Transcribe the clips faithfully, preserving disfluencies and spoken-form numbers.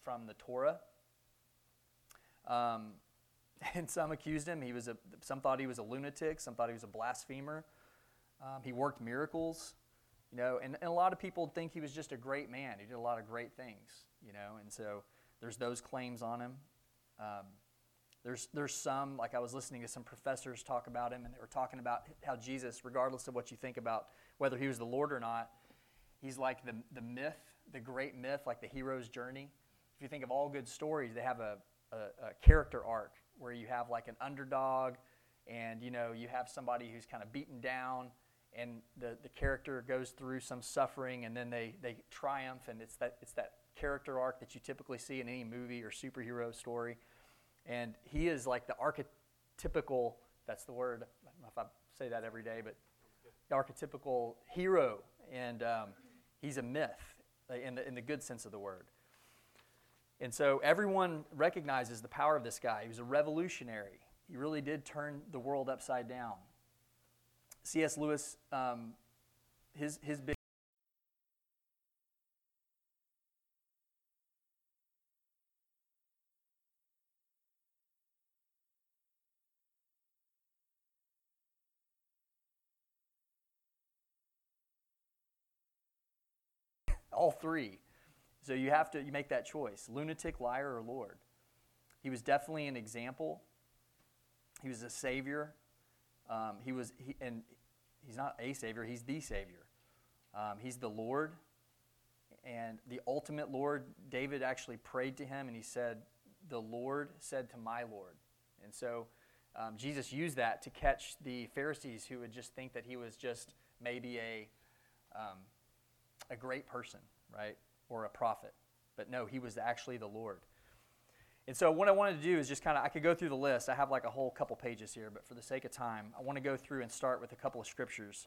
from the Torah. Um, and some accused him. He was a. Some thought he was a lunatic. Some thought he was a blasphemer. Um, he worked miracles, you know, and, and a lot of people think he was just a great man. He did a lot of great things, you know, and so there's those claims on him. Um, there's there's some, like I was listening to some professors talk about him, and they were talking about how Jesus, regardless of what you think about whether he was the Lord or not, he's like the the myth, the great myth, like the hero's journey. If you think of all good stories, they have a, a, a character arc where you have like an underdog, and you know you have somebody who's kind of beaten down, and the, the character goes through some suffering, and then they, they triumph, and it's that it's that character arc that you typically see in any movie or superhero story. And he is like the archetypical, that's the word, I don't know if I say that every day, but the archetypical hero, and um, he's a myth in the, in the good sense of the word. And so everyone recognizes the power of this guy. He was a revolutionary. He really did turn the world upside down. C S Lewis, um, his his big all three. So you have to you make that choice: lunatic, liar, or Lord. He was definitely an example. He was a savior. Um, he was, he, and he's not a savior, he's the Savior. Um, he's the Lord, and the ultimate Lord. David actually prayed to him, and he said, the Lord said to my Lord. And so um, Jesus used that to catch the Pharisees who would just think that he was just maybe a, um, a great person, right, or a prophet. But no, he was actually the Lord. And so what I wanted to do is just kind of, I could go through the list. I have like a whole couple pages here, but for the sake of time, I want to go through and start with a couple of scriptures.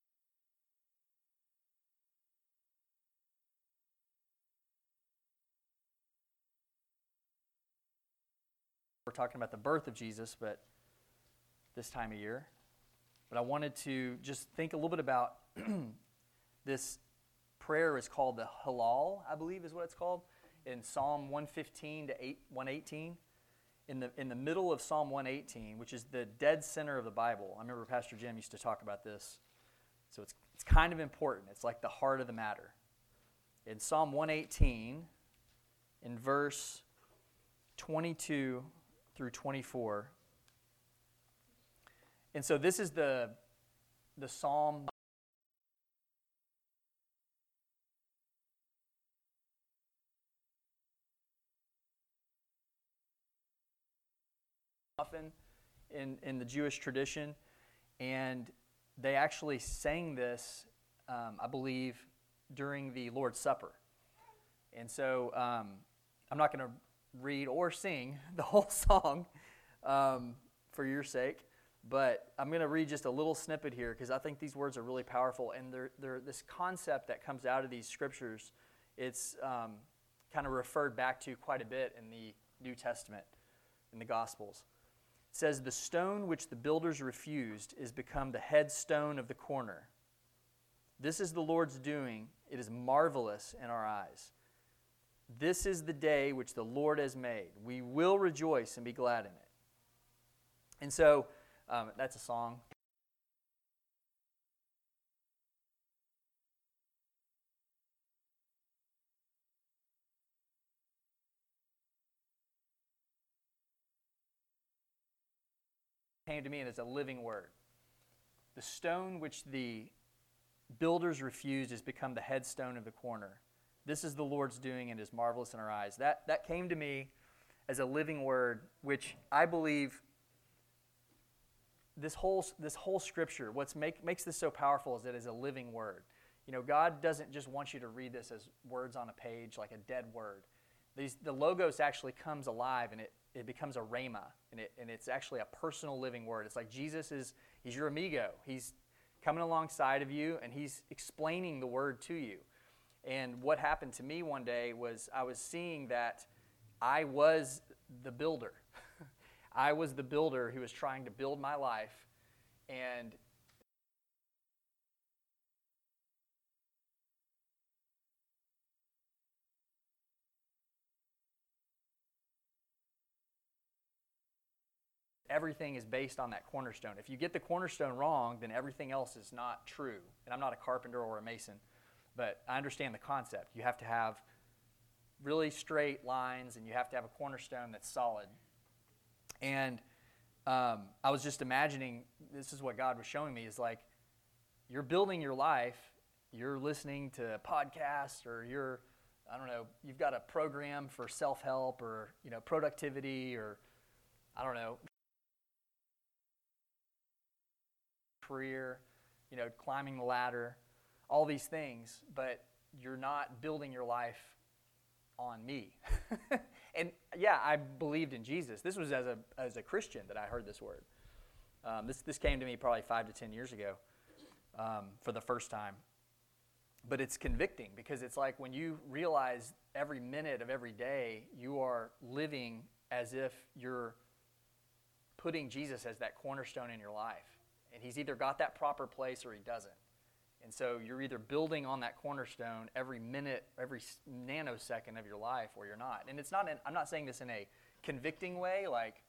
We're talking about the birth of Jesus, but this time of year. But I wanted to just think a little bit about this prayer is called the Hallel, I believe is what it's called. In Psalm one fifteen to one eighteen, in the in the middle of Psalm one eighteen, which is the dead center of the Bible. I remember Pastor Jim used to talk about this, so it's it's kind of important. It's like the heart of the matter. In Psalm one eighteen, in verse twenty-two through twenty-four, and so this is the the Psalm. Often in, in the Jewish tradition, and they actually sang this, um, I believe, during the Lord's Supper. And so um, I'm not going to read or sing the whole song um, for your sake, but I'm going to read just a little snippet here because I think these words are really powerful, and they're, they're this concept that comes out of these scriptures, it's um, kind of referred back to quite a bit in the New Testament, in the Gospels. It says, the stone which the builders refused is become the headstone of the corner. This is the Lord's doing. It is marvelous in our eyes. This is the day which the Lord has made. We will rejoice and be glad in it. And so, um, that's a song. Came to me, and it's a living word. The stone which the builders refused has become the headstone of the corner. This is the Lord's doing, and is marvelous in our eyes. That that came to me as a living word, which I believe this whole this whole scripture, what's make makes this so powerful is that it is a living word. You know, God doesn't just want you to read this as words on a page, like a dead word. These, the Logos actually comes alive, and it, it becomes a rhema, and, it, and it's actually a personal living word. It's like Jesus is, he's your amigo. He's coming alongside of you, and he's explaining the word to you. And what happened to me one day was I was seeing that I was the builder. I was the builder who was trying to build my life, and everything is based on that cornerstone. If you get the cornerstone wrong, then everything else is not true. And I'm not a carpenter or a mason, but I understand the concept. You have to have really straight lines, and you have to have a cornerstone that's solid. And um, I was just imagining, this is what God was showing me, is like, you're building your life, you're listening to podcasts, or you're, I don't know, you've got a program for self-help or, you know, productivity, or, I don't know, career, you know, climbing the ladder, all these things, but you're not building your life on me. And yeah, I believed in Jesus. This was as a as a Christian that I heard this word. Um, this this came to me probably five to ten years ago um, for the first time. But it's convicting, because it's like when you realize every minute of every day you are living as if you're putting Jesus as that cornerstone in your life. And he's either got that proper place or he doesn't. And so you're either building on that cornerstone every minute, every nanosecond of your life, or you're not. And it's not, an, I'm not saying this in a convicting way, like,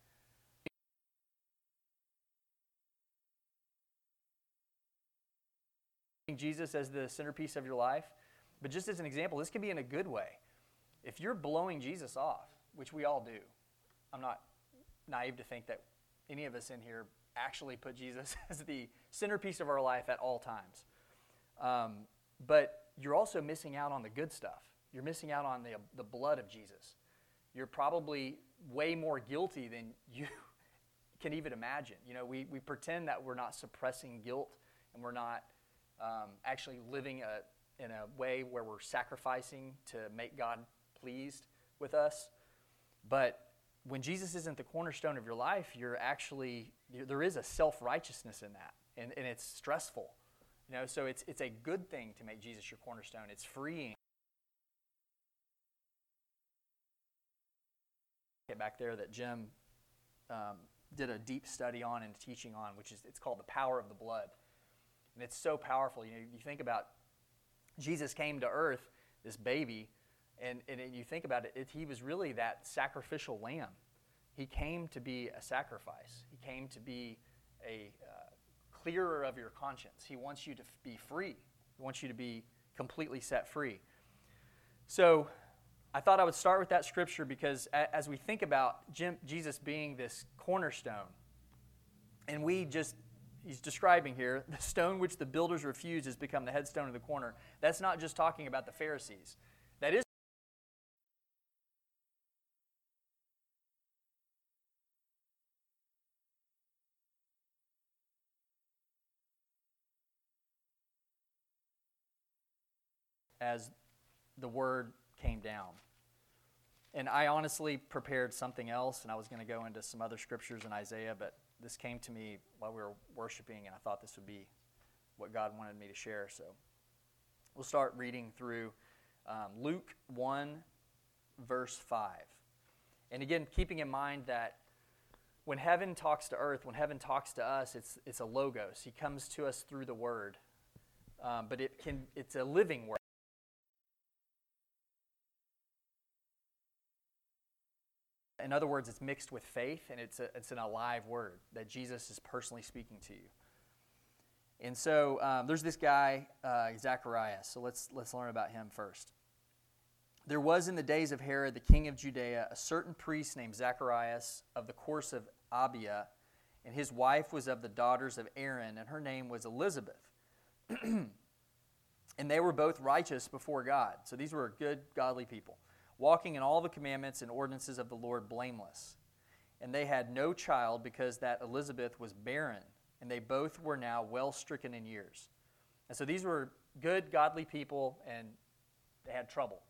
Jesus as the centerpiece of your life, but just as an example, this can be in a good way. If you're blowing Jesus off, which we all do, I'm not naive to think that any of us in here actually put Jesus as the centerpiece of our life at all times. Um, but you're also missing out on the good stuff. You're missing out on the, the blood of Jesus. You're probably way more guilty than you can even imagine. You know, we, we pretend that we're not suppressing guilt, and we're not um, actually living a, in a way where we're sacrificing to make God pleased with us. But when Jesus isn't the cornerstone of your life, you're actually, there is a self-righteousness in that, and, and it's stressful. You know, so it's it's a good thing to make Jesus your cornerstone. It's freeing. Get back there that Jim um, did a deep study on and teaching on, which is, it's called The Power of the Blood. And it's so powerful. You know, you think about Jesus came to earth, this baby, and, and you think about it, it, he was really that sacrificial lamb. He came to be a sacrifice. He came to be a uh, clearer of your conscience. He wants you to f- be free. He wants you to be completely set free. So I thought I would start with that scripture, because a- as we think about Jim, Jesus being this cornerstone, and we just, he's describing here, the stone which the builders refused has become the headstone of the corner. That's not just talking about the Pharisees. That is as the word came down. And I honestly prepared something else, and I was going to go into some other scriptures in Isaiah, but this came to me while we were worshiping, and I thought this would be what God wanted me to share. So we'll start reading through um, Luke one, verse five. And again, keeping in mind that when heaven talks to earth, when heaven talks to us, it's it's a logos. He comes to us through the word, um, but it can it's a living word. In other words, it's mixed with faith, and it's a, it's an alive word that Jesus is personally speaking to you. And so um, there's this guy, uh, Zacharias. So let's let's learn about him first. There was in the days of Herod, the king of Judea, a certain priest named Zacharias of the course of Abia, and his wife was of the daughters of Aaron, and her name was Elizabeth. And they were both righteous before God. So these were good, godly people, walking in all the commandments and ordinances of the Lord blameless. And they had no child, because that Elizabeth was barren, and they both were now well stricken in years. And so these were good, godly people, and they had trouble.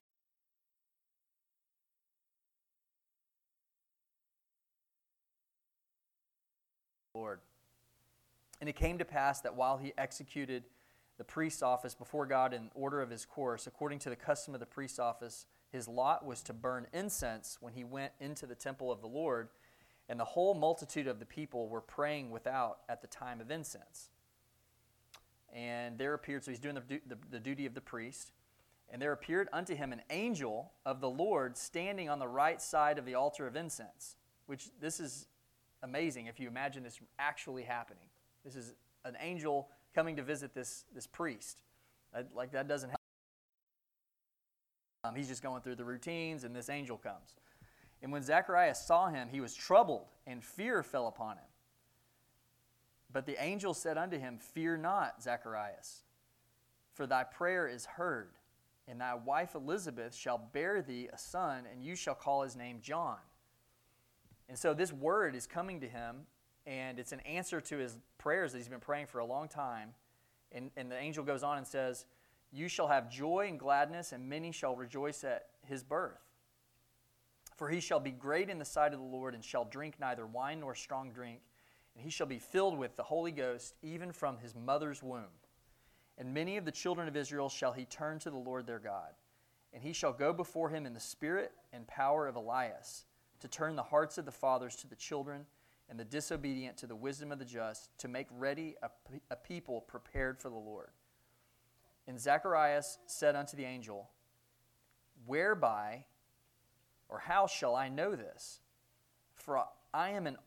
Lord. And it came to pass that while he executed the priest's office before God in order of his course, according to the custom of the priest's office, his lot was to burn incense when he went into the temple of the Lord, and the whole multitude of the people were praying without at the time of incense. And there appeared, so he's doing the, the, the duty of the priest, and there appeared unto him an angel of the Lord standing on the right side of the altar of incense, which this is amazing if you imagine this actually happening. This is an angel coming to visit this, this priest. That, like that doesn't happen. Um, he's just going through the routines, and this angel comes. And when Zacharias saw him, he was troubled, and fear fell upon him. But the angel said unto him, Fear not, Zacharias, for thy prayer is heard, and thy wife Elizabeth shall bear thee a son, and you shall call his name John. And so this word is coming to him, and it's an answer to his prayers that he's been praying for a long time. And, and the angel goes on and says, You shall have joy and gladness, and many shall rejoice at his birth. For he shall be great in the sight of the Lord, and shall drink neither wine nor strong drink, and he shall be filled with the Holy Ghost, even from his mother's womb. And many of the children of Israel shall he turn to the Lord their God. And he shall go before him in the spirit and power of Elias, to turn the hearts of the fathers to the children, and the disobedient to the wisdom of the just, to make ready a, a people prepared for the Lord. And Zacharias said unto the angel, Whereby, or how shall I know this? For I am an old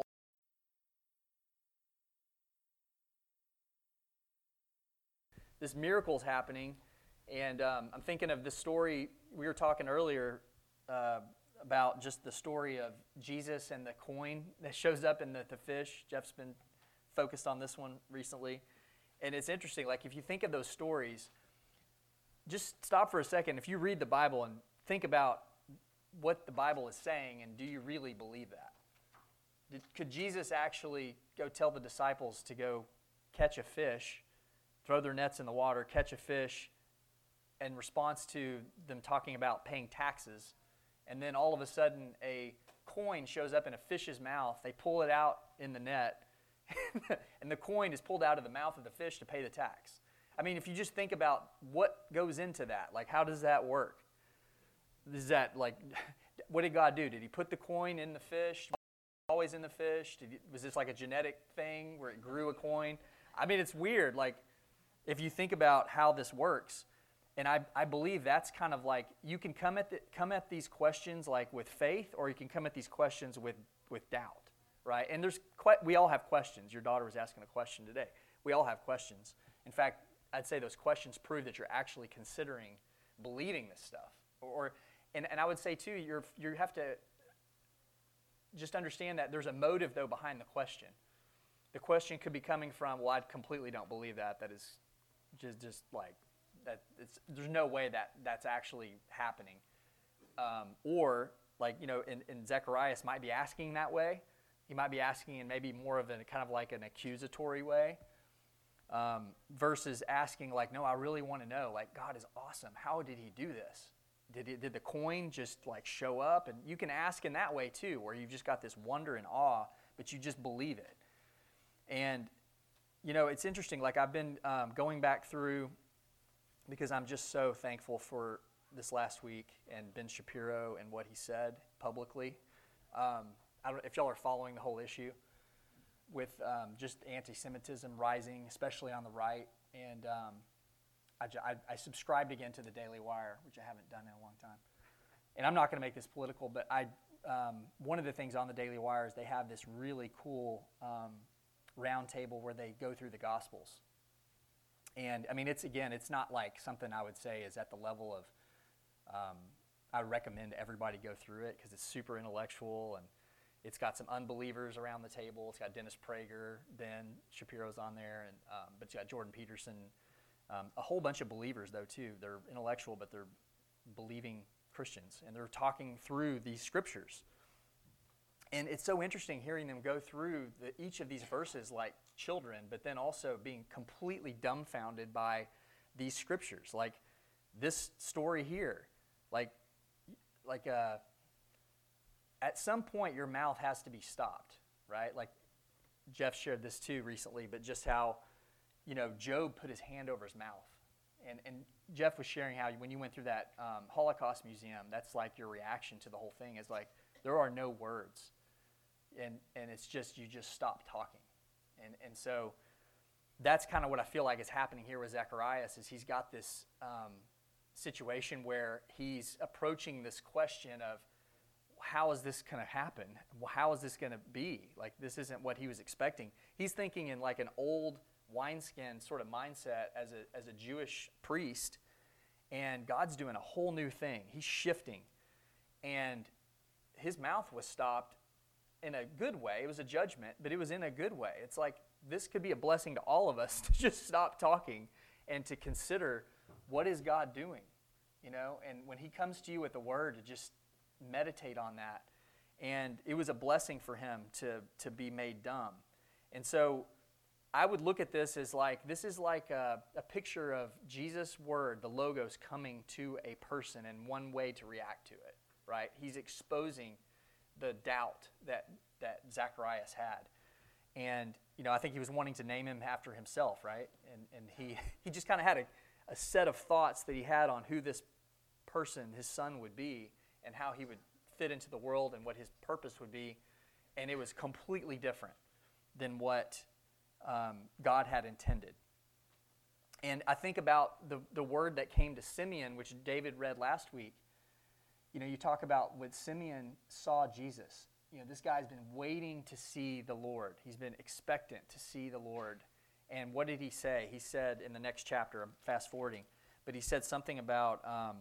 This miracle is happening, and um, I'm thinking of the story we were talking earlier uh, about just the story of Jesus and the coin that shows up in the, the fish. Jeff's been focused on this one recently, and it's interesting. Like if you think of those stories, just stop for a second. If you read the Bible and think about what the Bible is saying, and do you really believe that? Did, could Jesus actually go tell the disciples to go catch a fish, throw their nets in the water, catch a fish, in response to them talking about paying taxes, and then all of a sudden a coin shows up in a fish's mouth, they pull it out in the net, and the coin is pulled out of the mouth of the fish to pay the tax? I mean, if you just think about what goes into that, like how does that work? Is that like, what did God do? Did he put the coin in the fish? Always in the fish? Did he, was this like a genetic thing where it grew a coin? I mean, it's weird. Like, if you think about how this works, and I, I believe that's kind of like, you can come at the, come at these questions like with faith, or you can come at these questions with, with doubt, right? And there's que- we all have questions. Your daughter was asking a question today. We all have questions. In fact, I'd say those questions prove that you're actually considering believing this stuff. Or, and, and I would say too, you're you have to just understand that there's a motive though behind the question. The question could be coming from, well, I completely don't believe that. That is just just like that. It's, there's no way that that's actually happening. Um, or like you know, and, and Zacharias might be asking that way. He might be asking in maybe more of a kind of like an accusatory way. Um, versus asking like, no, I really want to know, like, God is awesome. How did he do this? Did it, did the coin just like show up? And you can ask in that way too, where you've just got this wonder and awe, but you just believe it. And, you know, it's interesting. Like I've been um, going back through, because I'm just so thankful for this last week and Ben Shapiro and what he said publicly. Um, I don't know if y'all are following the whole issue with um, just anti-Semitism rising, especially on the right. And um, I, I, I subscribed again to the Daily Wire, which I haven't done in a long time. And I'm not going to make this political, but I um, one of the things on the Daily Wire is they have this really cool um, round table where they go through the Gospels. And, I mean, it's, again, it's not like something I would say is at the level of, um, I recommend everybody go through it because it's super intellectual, and it's got some unbelievers around the table. It's got Dennis Prager, Ben Shapiro's on there, and um, but it's got Jordan Peterson, um, a whole bunch of believers though too. They're intellectual, but they're believing Christians, and they're talking through these scriptures. And it's so interesting hearing them go through the, each of these verses like children, but then also being completely dumbfounded by these scriptures, like this story here, like like uh. At some point, your mouth has to be stopped, right? Like Jeff shared this too recently, but just how, you know, Job put his hand over his mouth. And, and Jeff was sharing how when you went through that um, Holocaust museum, that's like your reaction to the whole thing is like, there are no words. And and it's just, you just stop talking. And and so that's kind of what I feel like is happening here with Zacharias, is he's got this um, situation where he's approaching this question of, how is this going to happen? How is this going to be? Like, this isn't what he was expecting. He's thinking in like an old wineskin sort of mindset as a, as a Jewish priest, and God's doing a whole new thing. He's shifting. And his mouth was stopped in a good way. It was a judgment, but it was in a good way. It's like, this could be a blessing to all of us to just stop talking and to consider, what is God doing? You know, and when he comes to you with the word, to just meditate on that. And it was a blessing for him to, to be made dumb. And so I would look at this as like, this is like a, a picture of Jesus' word, the Logos, coming to a person and one way to react to it, right? He's exposing the doubt that, that Zacharias had. And, you know, I think he was wanting to name him after himself, right? And and he, he just kind of had a, a set of thoughts that he had on who this person, his son, would be and how he would fit into the world and what his purpose would be. And it was completely different than what um, God had intended. And I think about the, the word that came to Simeon, which David read last week. You know, you talk about when Simeon saw Jesus. You know, this guy's been waiting to see the Lord. He's been expectant to see the Lord. And what did he say? He said in the next chapter, I'm fast forwarding, but he said something about um,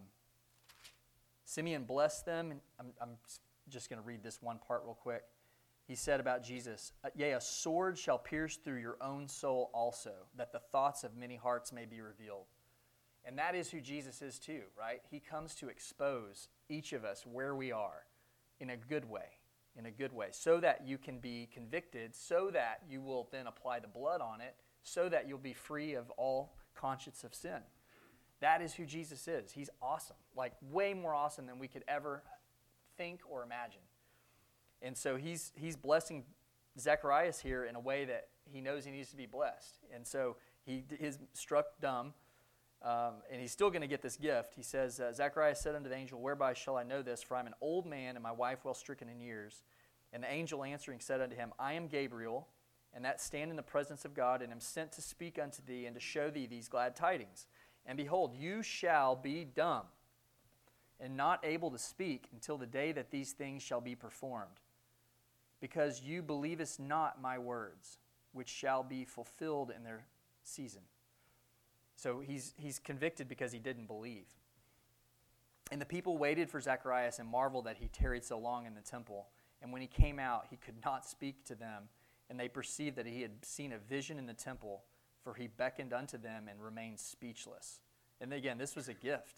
Simeon blessed them. And I'm, I'm just going to read this one part real quick. He said about Jesus, yea, a sword shall pierce through your own soul also, that the thoughts of many hearts may be revealed. And that is who Jesus is too, right? He comes to expose each of us where we are in a good way. in a good way, so that you can be convicted, so that you will then apply the blood on it, so that you'll be free of all conscience of sin. That is who Jesus is. He's awesome, like way more awesome than we could ever think or imagine. And so he's he's blessing Zacharias here in a way that he knows he needs to be blessed. And so he is struck dumb, um, and he's still going to get this gift. He says, uh, Zacharias said unto the angel, whereby shall I know this? For I am an old man, and my wife well stricken in years. And the angel answering said unto him, I am Gabriel, and that stand in the presence of God, and am sent to speak unto thee, and to show thee these glad tidings. And behold, you shall be dumb, and not able to speak until the day that these things shall be performed. Because you believest not my words, which shall be fulfilled in their season. So he's he's convicted because he didn't believe. And the people waited for Zacharias and marveled that he tarried so long in the temple. And when he came out, he could not speak to them. And they perceived that he had seen a vision in the temple, for he beckoned unto them and remained speechless. And again, this was a gift.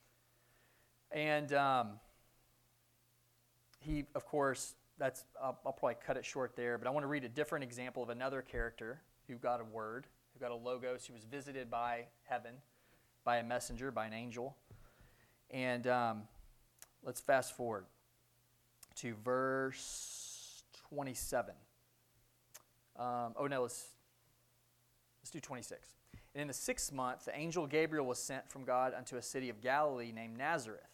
And um, he, of course, that's I'll, I'll probably cut it short there, but I want to read a different example of another character who got a word, who got a logos, who was visited by heaven, by a messenger, by an angel. And um, let's fast forward to verse twenty-seven. Um, oh no, let's let's do twenty-six. And in the sixth month, the angel Gabriel was sent from God unto a city of Galilee named Nazareth,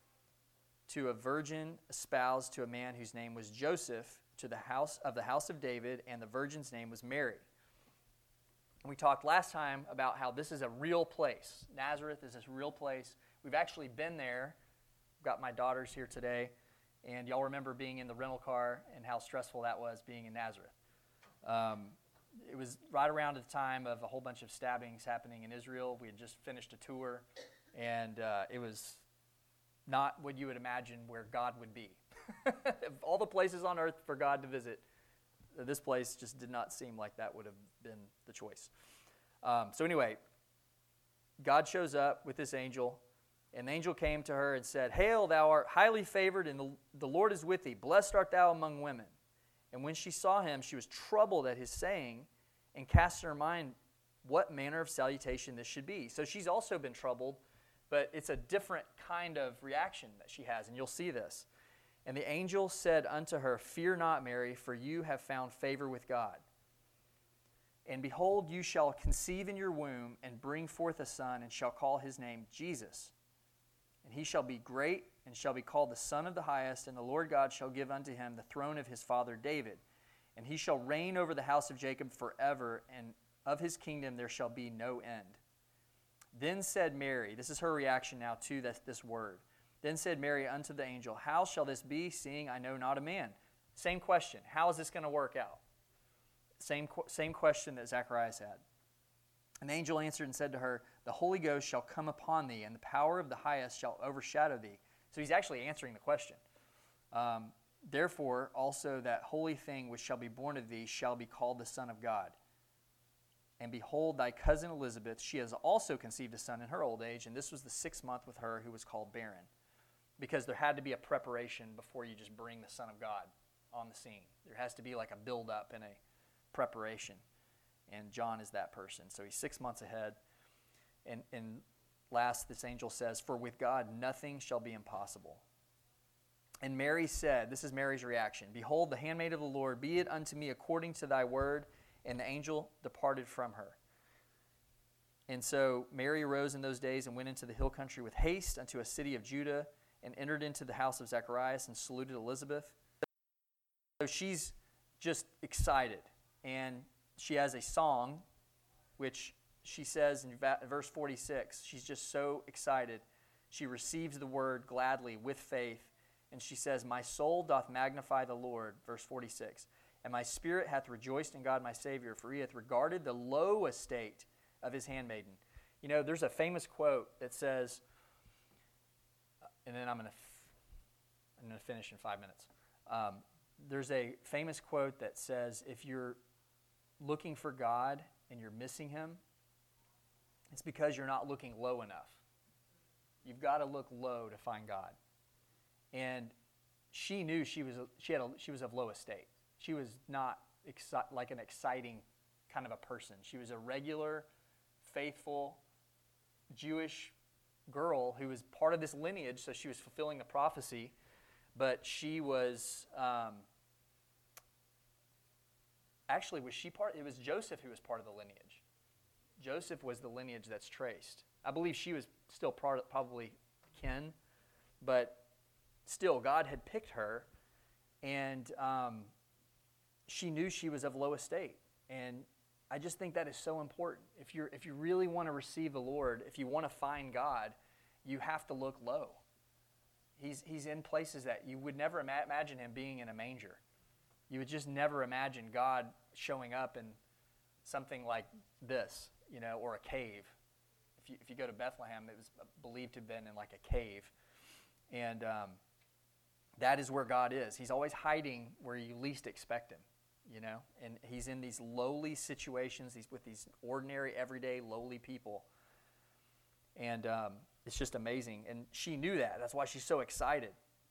to a virgin espoused to a man whose name was Joseph, to the house of the house of David, and the virgin's name was Mary. And we talked last time about how this is a real place. Nazareth is this real place. We've actually been there. I've got my daughters here today, and y'all remember being in the rental car and how stressful that was being in Nazareth. Um, it was right around the time of a whole bunch of stabbings happening in Israel. We had just finished a tour, and uh, it was not what you would imagine where God would be. Of all the places on earth for God to visit, this place just did not seem like that would have been the choice. Um, so anyway, God shows up with this angel, and the angel came to her and said, Hail, thou art highly favored, and the, the Lord is with thee. Blessed art thou among women. And when she saw him, she was troubled at his saying, and cast in her mind what manner of salutation this should be. So she's also been troubled, but it's a different kind of reaction that she has, and you'll see this. And the angel said unto her, Fear not, Mary, for you have found favor with God. And behold, you shall conceive in your womb, and bring forth a son, and shall call his name Jesus. And he shall be great, and shall be called the Son of the Highest, and the Lord God shall give unto him the throne of his father David. And he shall reign over the house of Jacob forever, and of his kingdom there shall be no end. Then said Mary, this is her reaction now to this, this word. Then said Mary unto the angel, How shall this be, seeing I know not a man? Same question. How is this going to work out? Same, same question that Zacharias had. And the angel answered and said to her, The Holy Ghost shall come upon thee, and the power of the highest shall overshadow thee. So he's actually answering the question. Um, Therefore also that holy thing which shall be born of thee shall be called the Son of God. And behold, thy cousin Elizabeth, she has also conceived a son in her old age, and this was the sixth month with her who was called barren. Because there had to be a preparation before you just bring the Son of God on the scene. There has to be like a build-up and a preparation. And John is that person. So he's six months ahead. And, and last, this angel says, For with God nothing shall be impossible. And Mary said, this is Mary's reaction, Behold, the handmaid of the Lord, be it unto me according to thy word. And the angel departed from her. And so Mary arose in those days and went into the hill country with haste unto a city of Judah, and entered into the house of Zacharias and saluted Elizabeth. So she's just excited. And she has a song, which she says in verse forty-six, she's just so excited. She receives the word gladly with faith. And she says, My soul doth magnify the Lord, verse forty-six. And my spirit hath rejoiced in God my Savior, for he hath regarded the low estate of his handmaiden. You know, there's a famous quote that says, and then I'm going to f- I'm going to finish in five minutes. Um, there's a famous quote that says, if you're looking for God and you're missing him, it's because you're not looking low enough. You've got to look low to find God. And she knew she was she had a, she was of low estate. She was not exci- like an exciting kind of a person. She was a regular, faithful, Jewish girl who was part of this lineage, so she was fulfilling the prophecy. But she was, um, actually, was she part? It was Joseph who was part of the lineage. Joseph was the lineage that's traced. I believe she was still part, probably kin, but still, God had picked her, and um, she knew she was of low estate. And I just think that is so important. If you're if you really want to receive the Lord, if you want to find God, you have to look low. He's he's in places that you would never ima- imagine him being in a manger. You would just never imagine God showing up in something like this, you know, or a cave. If you if you go to Bethlehem, it was believed to have been in like a cave, and um, that is where God is. He's always hiding where you least expect him. You know, and he's in these lowly situations. He's with these ordinary, everyday, lowly people. And um, it's just amazing. And she knew that. That's why she's so excited.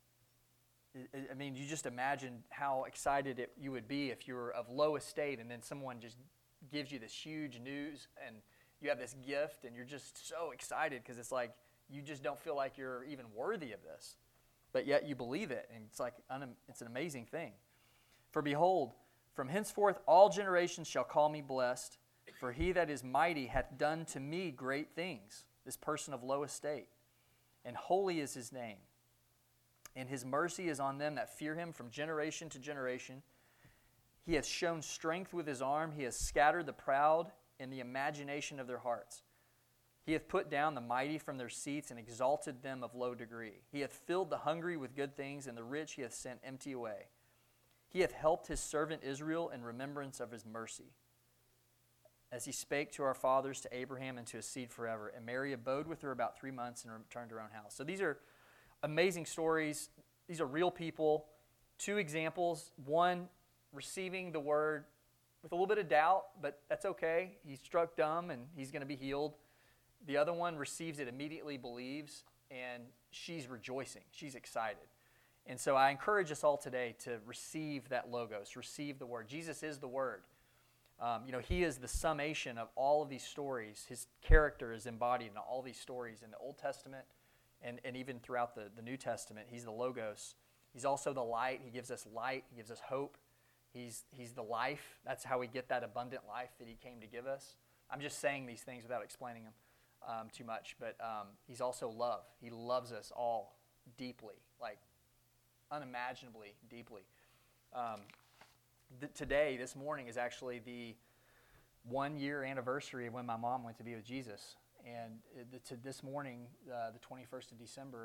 I, I mean, you just imagine how excited it, you would be if you were of low estate and then someone just gives you this huge news and you have this gift and you're just so excited because it's like you just don't feel like you're even worthy of this. But yet you believe it, and it's like it's an amazing thing. For behold, from henceforth all generations shall call me blessed, for he that is mighty hath done to me great things, this person of low estate. And holy is his name. And his mercy is on them that fear him from generation to generation. He hath shown strength with his arm. He has scattered the proud in the imagination of their hearts. He hath put down the mighty from their seats and exalted them of low degree. He hath filled the hungry with good things, and the rich he hath sent empty away. He hath helped his servant Israel in remembrance of his mercy, as he spake to our fathers, to Abraham, and to his seed forever. And Mary abode with her about three months and returned to her own house. So these are amazing stories. These are real people. Two examples. One, receiving the word with a little bit of doubt, but that's okay. He's struck dumb, and he's going to be healed. The other one receives it, immediately believes, and she's rejoicing. She's excited. And so I encourage us all today to receive that logos, receive the word. Jesus is the word. Um, you know, he is the summation of all of these stories. His character is embodied in all these stories in the Old Testament and, and even throughout the, the New Testament. He's the logos. He's also the light. He gives us light. He gives us hope. He's, he's the life. That's how we get that abundant life that he came to give us. I'm just saying these things without explaining them um, too much. But um, he's also love. He loves us all deeply, like unimaginably deeply. Um, th- today, this morning, is actually the one-year anniversary of when my mom went to be with Jesus. And it, to this morning, uh, the twenty-first of December,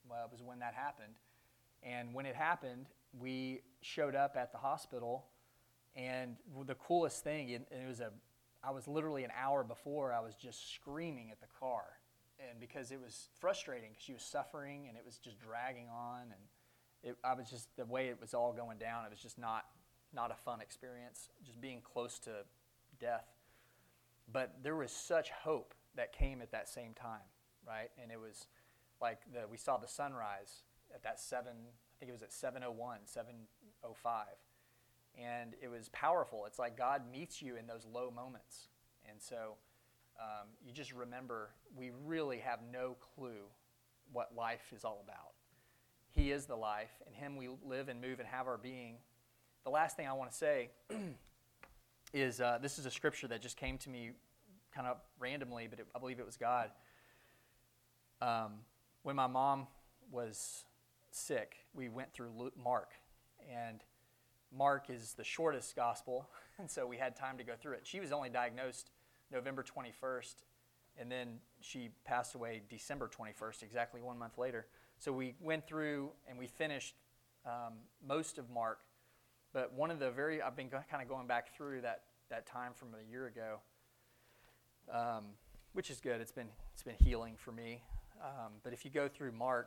well, was when that happened. And when it happened, we showed up at the hospital, and the coolest thing, it, it was a, I was literally an hour before, I was just screaming at the car, and because it was frustrating, because she was suffering, and it was just dragging on, and it, I was just, the way it was all going down, it was just not, not a fun experience, just being close to death. But there was such hope that came at that same time, right? And it was like the, we saw the sunrise at that seven, I think it was at seven oh one, seven oh five. And it was powerful. It's like God meets you in those low moments. And so um, you just remember, we really have no clue what life is all about. He is the life. In Him we live and move and have our being. The last thing I want to say is uh, this is a scripture that just came to me kind of randomly, but it, I believe it was God. Um, when my mom was sick, we went through Luke, Mark, and Mark is the shortest gospel, and so we had time to go through it. She was only diagnosed November twenty-first, and then she passed away December twenty-first, exactly one month later. So we went through and we finished um, most of Mark, but one of the very, I've been kind of going back through that, that time from a year ago, um, which is good. It's been, it's been healing for me. Um, but if you go through Mark,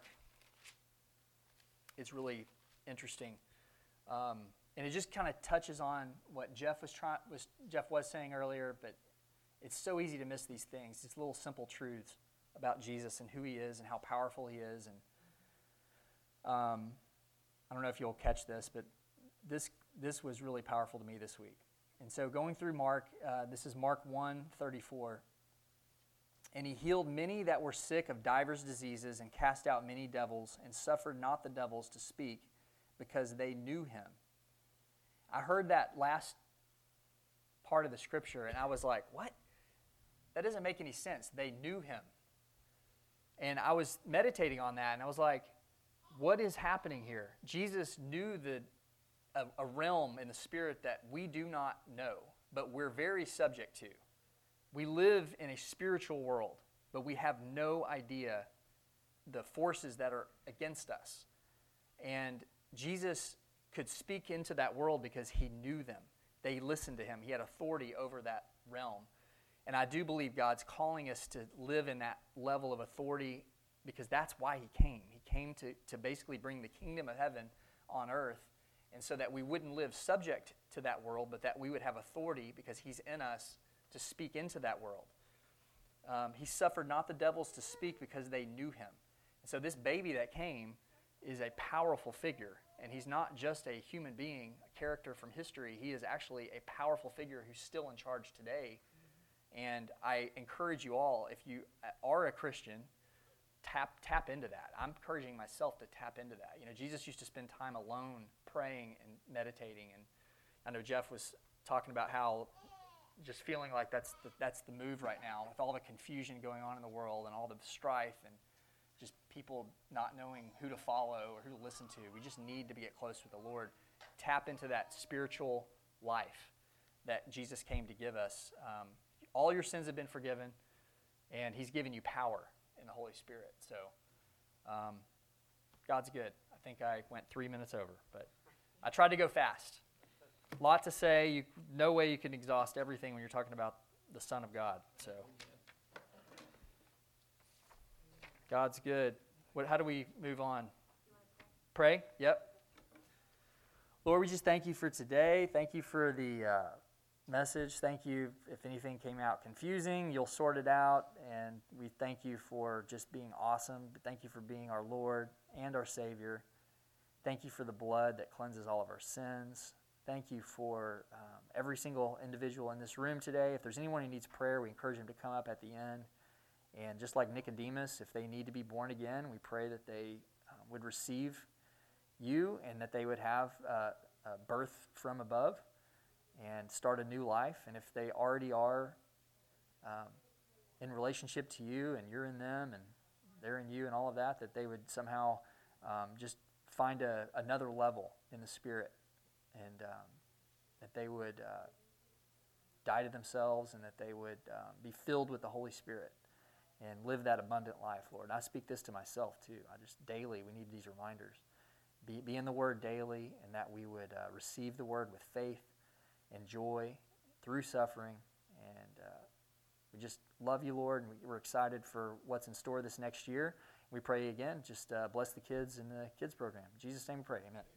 it's really interesting. Um, and it just kind of touches on what Jeff was trying was Jeff was saying earlier, but it's so easy to miss these things. These little simple truths about Jesus and who He is and how powerful He is. And um, I don't know if you'll catch this, but this this was really powerful to me this week. And so going through Mark, uh, this is Mark one thirty-four. And He healed many that were sick of divers diseases and cast out many devils and suffered not the devils to speak because they knew Him. I heard that last part of the scripture and I was like, what? That doesn't make any sense. They knew Him. And I was meditating on that and I was like, what is happening here? Jesus knew the, a, a realm in the spirit that we do not know, but we're very subject to. We live in a spiritual world, but we have no idea the forces that are against us. And Jesus could speak into that world because He knew them. They listened to Him. He had authority over that realm. And I do believe God's calling us to live in that level of authority because that's why He came. He came to, to basically bring the kingdom of heaven on earth, and so that we wouldn't live subject to that world, but that we would have authority because He's in us to speak into that world. Um, he suffered not the devils to speak because they knew Him. And so this baby that came is a powerful figure, and He's not just a human being, a character from history. He is actually a powerful figure who's still in charge today. And I encourage you all, if you are a Christian, tap tap into that. I'm encouraging myself to tap into that. You know, Jesus used to spend time alone praying and meditating, and I know Jeff was talking about how just feeling like that's the, that's the move right now with all the confusion going on in the world and all the strife and just people not knowing who to follow or who to listen to. We just need to be get close with the Lord. Tap into that spiritual life that Jesus came to give us. Um, all your sins have been forgiven, and He's given you power in the Holy Spirit. So um, God's good. I think I went three minutes over, but I tried to go fast. A lot to say. You, no way you can exhaust everything when you're talking about the Son of God. So God's good. What? How do we move on? Pray? Yep. Lord, we just thank You for today. Thank You for the uh, message. Thank You if anything came out confusing, You'll sort it out. And we thank You for just being awesome. Thank You for being our Lord and our Savior. Thank You for the blood that cleanses all of our sins. Thank You for um, every single individual in this room today. If there's anyone who needs prayer, we encourage them to come up at the end. And just like Nicodemus, if they need to be born again, we pray that they uh, would receive You and that they would have uh, a birth from above and start a new life. And if they already are um, in relationship to You and You're in them and they're in You and all of that, that they would somehow um, just find a, another level in the Spirit. And um, that they would uh, die to themselves and that they would um, be filled with the Holy Spirit. and live that abundant life, Lord. And I speak this to myself too. I just daily, we need these reminders. Be, be in the Word daily, and that we would uh, receive the Word with faith and joy through suffering. And uh, we just love you, Lord, and we, we're excited for what's in store this next year. We pray again, just uh, bless the kids in the kids program. In Jesus' name we pray, amen.